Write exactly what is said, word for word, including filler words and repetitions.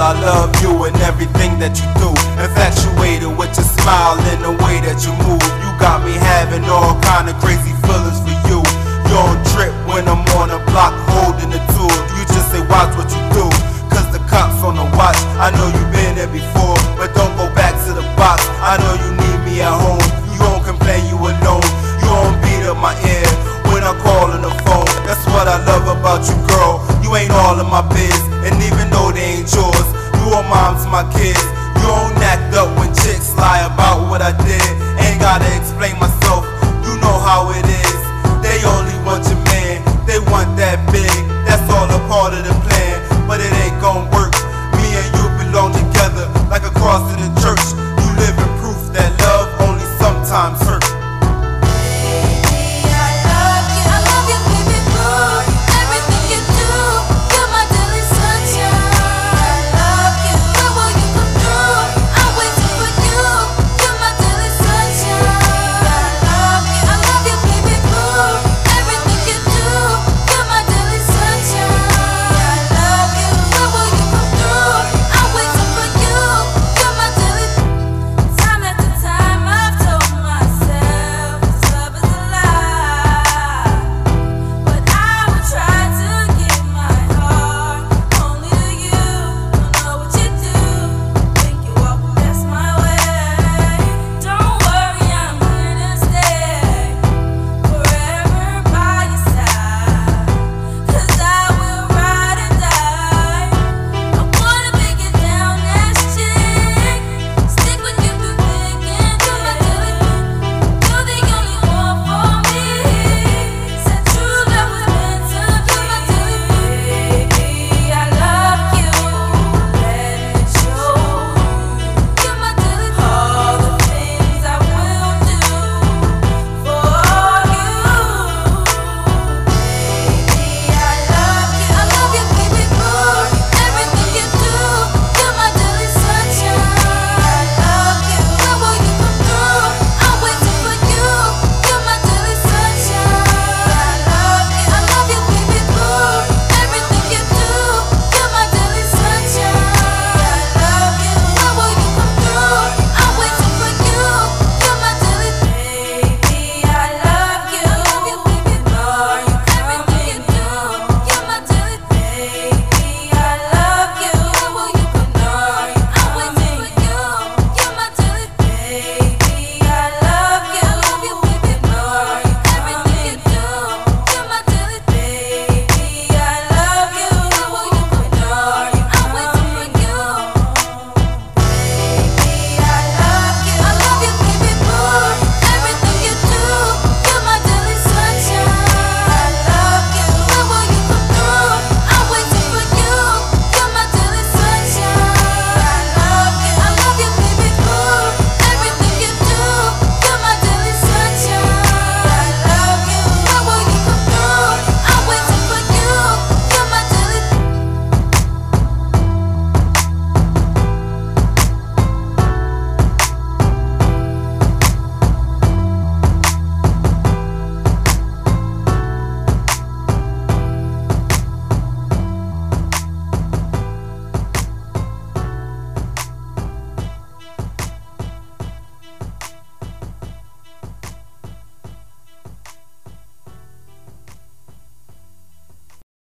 I love you and everything that you do. Infatuated with your smile and the way that you move. You got me having all kind of crazy feelings for you. You don't trip when I'm on the block holding the tool. You just say watch what you do, cause the cops on the watch. I know you been there before, but don't go back to the box. I know you need me at home. You don't complain you alone. You don't beat up my ear when I call on the phone. That's what I love about you, girl. You ain't all in my biz, and even though they ain't yours, you are mom to my kids. You don't act up when chicks lie about what I did. Ain't gotta explain myself,